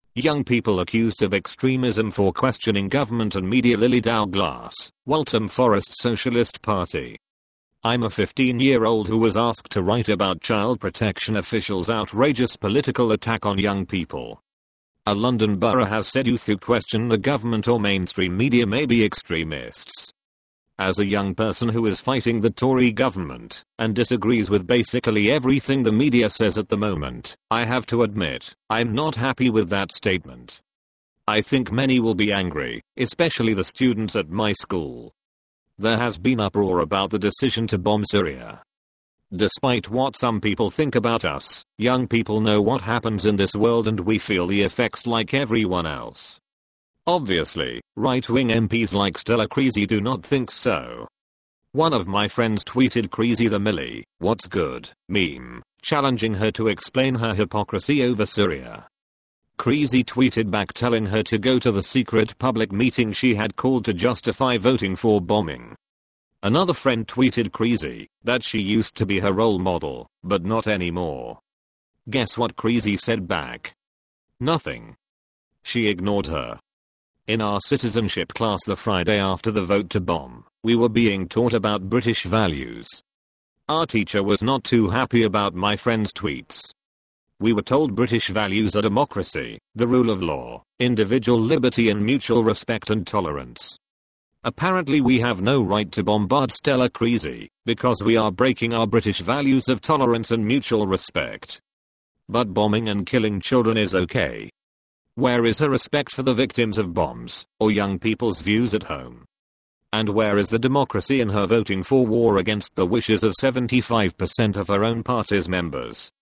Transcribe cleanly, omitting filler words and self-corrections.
Young people accused of extremism for questioning government and media. Lily Douglas, Waltham Forest Socialist Party. I'm a 15-year-old who was asked to write about child protection officials' outrageous political attack on young people. A London borough has said youth who question the government or mainstream media may be extremists. As a young person who is fighting the Tory government and disagrees with basically everything the media says at the moment, I have to admit, I'm not happy with that statement. I think many will be angry, especially the students at my school. There has been uproar about the decision to bomb Syria. Despite what some people think about us, young people know what happens in this world and we feel the effects like everyone else. Obviously, right-wing MPs like Stella Creasy do not think so. One of my friends tweeted Creasy the Millie, what's good, meme, challenging her to explain her hypocrisy over Syria. Creasy tweeted back telling her to go to the secret public meeting she had called to justify voting for bombing. Another friend tweeted Creasy that she used to be her role model, but not anymore. Guess what Creasy said back? Nothing. She ignored her. In our citizenship class the Friday after the vote to bomb, we were being taught about British values. Our teacher was not too happy about my friend's tweets. We were told British values are democracy, the rule of law, individual liberty and mutual respect and tolerance. Apparently we have no right to bombard Stella Creasy, because we are breaking our British values of tolerance and mutual respect. But bombing and killing children is okay. Where is her respect for the victims of bombs, or young people's views at home? And where is the democracy in her voting for war against the wishes of 75% of her own party's members?